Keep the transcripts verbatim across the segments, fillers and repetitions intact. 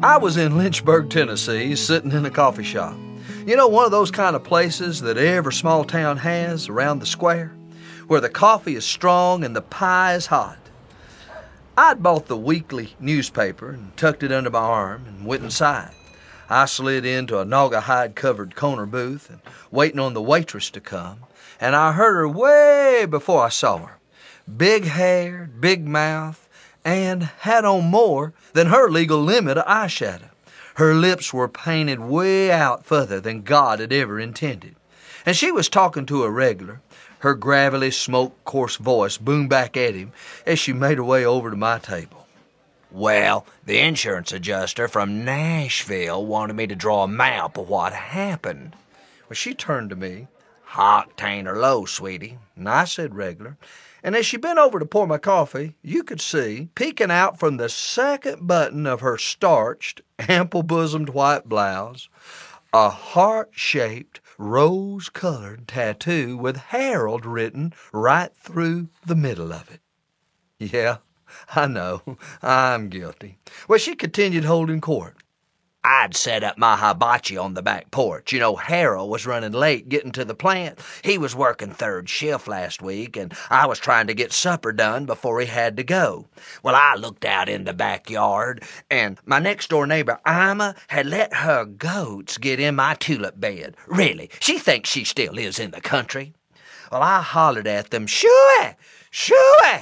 I was in Lynchburg, Tennessee, sitting in a coffee shop. You know, one of those kind of places that every small town has around the square, where the coffee is strong and the pie is hot. I'd bought the weekly newspaper and tucked it under my arm and went inside. I slid into a naugahyde-covered corner booth and waiting on the waitress to come, and I heard her way before I saw her. Big-haired, big-mouthed, and had on more than her legal limit of eyeshadow. Her lips were painted way out further than God had ever intended. And she was talking to a regular. Her gravelly, smoke-coarse voice boomed back at him as she made her way over to my table. Well, the insurance adjuster from Nashville wanted me to draw a map of what happened. Well, she turned to me. Octane or low, sweetie? And I said regular. And as she bent over to pour my coffee, you could see, peeking out from the second button of her starched, ample-bosomed white blouse, a heart-shaped, rose-colored tattoo with Harold written right through the middle of it. Yeah, I know, I'm guilty. Well, she continued holding court. I'd set up my hibachi on the back porch. You know, Harold was running late getting to the plant. He was working third shift last week, and I was trying to get supper done before he had to go. Well, I looked out in the backyard, and my next-door neighbor, Ima, had let her goats get in my tulip bed. Really, she thinks she still lives in the country. Well, I hollered at them, "Shooey! Shooey!"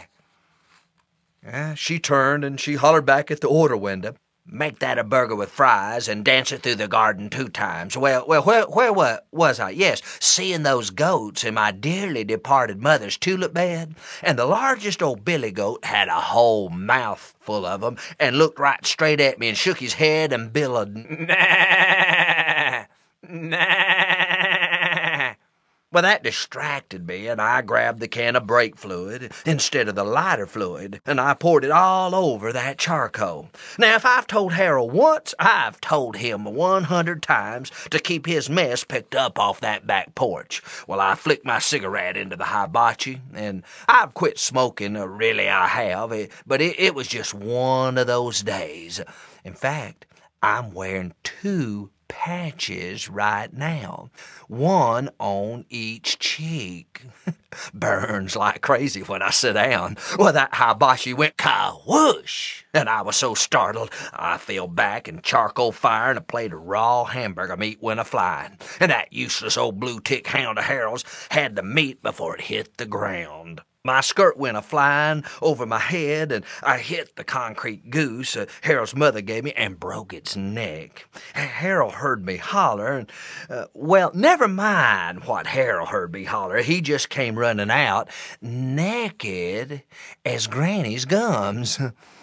Yeah, she turned, and she hollered back at the order window. "Make that a burger with fries and dance it through the garden two times." Well, well, where, where what was I? Yes, seeing those goats in my dearly departed mother's tulip bed. And the largest old billy goat had a whole mouthful of them and looked right straight at me and shook his head and billowed, "Nah, nah." Well, that distracted me, and I grabbed the can of brake fluid instead of the lighter fluid, and I poured it all over that charcoal. Now, if I've told Harold once, I've told him one hundred times to keep his mess picked up off that back porch. Well, I flicked my cigarette into the hibachi, and I've quit smoking, uh, really I have, it, but it, it was just one of those days. In fact, I'm wearing two patches right now, one on each cheek. Burns like crazy when I sit down. Well, that hibachi went ka-whoosh, and I was so startled I fell back in charcoal fire and a plate of raw hamburger meat went a-flying, and that useless old blue-tick hound of Harold's had the meat before it hit the ground. My skirt went a-flying over my head, and I hit the concrete goose uh, Harold's mother gave me and broke its neck. Harold heard me holler, and, uh, well, never mind what Harold heard me holler. He just came running out, naked as Granny's gums.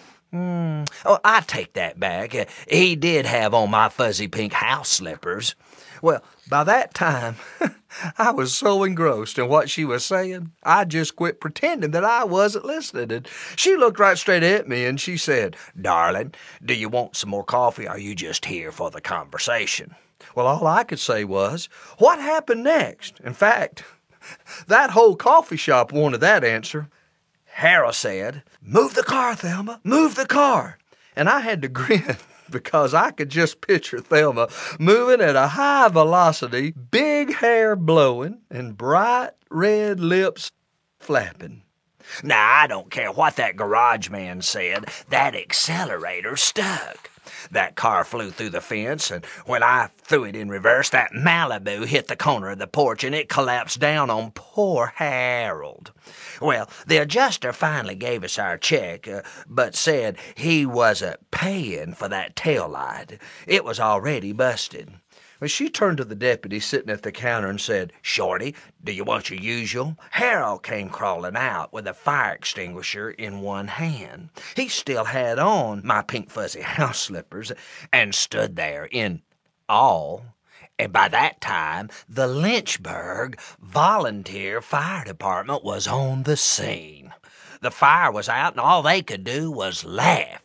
Mm. Oh, I take that back. Uh, he did have on my fuzzy pink house slippers. Well, by that time, I was so engrossed in what she was saying, I just quit pretending that I wasn't listening. And she looked right straight at me and she said, "Darling, do you want some more coffee, or are you just here for the conversation?" Well, all I could say was, what happened next? In fact, that whole coffee shop wanted that answer. Harold said, "Move the car, Thelma, move the car." And I had to grin, because I could just picture Thelma moving at a high velocity, big hair blowing, and bright red lips flapping. Now, I don't care what that garage man said, that accelerator stuck. That car flew through the fence, and when I threw it in reverse, that Malibu hit the corner of the porch, and it collapsed down on poor Harold. Well, the adjuster finally gave us our check, uh, but said he wasn't paying for that tail light. It was already busted. Well, she turned to the deputy sitting at the counter and said, "Shorty, do you want your usual?" Harold came crawling out with a fire extinguisher in one hand. He still had on my pink fuzzy house slippers and stood there in awe. And by that time, the Lynchburg Volunteer Fire Department was on the scene. The fire was out, and all they could do was laugh.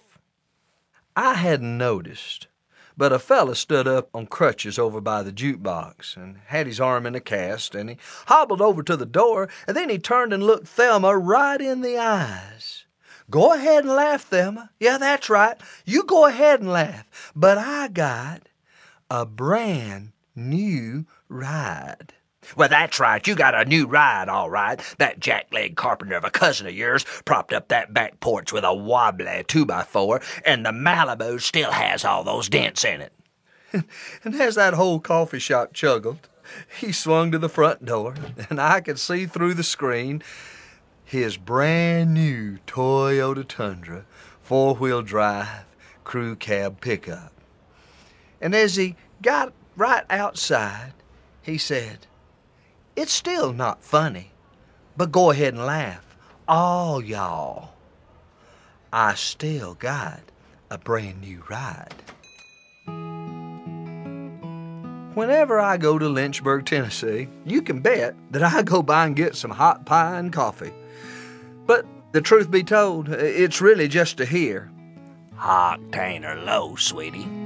I hadn't noticed, but a fella stood up on crutches over by the jukebox and had his arm in a cast, and he hobbled over to the door, and then he turned and looked Thelma right in the eyes. Go ahead and laugh, Thelma. Yeah, that's right. You go ahead and laugh. But I got a brand new ride. Well, that's right. You got a new ride, all right. That jackleg carpenter of a cousin of yours propped up that back porch with a wobbly two by four, and the Malibu still has all those dents in it. And as that whole coffee shop chuckled, he swung to the front door, and I could see through the screen his brand new Toyota Tundra four-wheel drive crew cab pickup. And as he got right outside, he said, "It's still not funny, but go ahead and laugh, all y'all. I still got a brand new ride." Whenever I go to Lynchburg, Tennessee, you can bet that I go by and get some hot pie and coffee. But the truth be told, it's really just to hear, "Octane or low, sweetie?"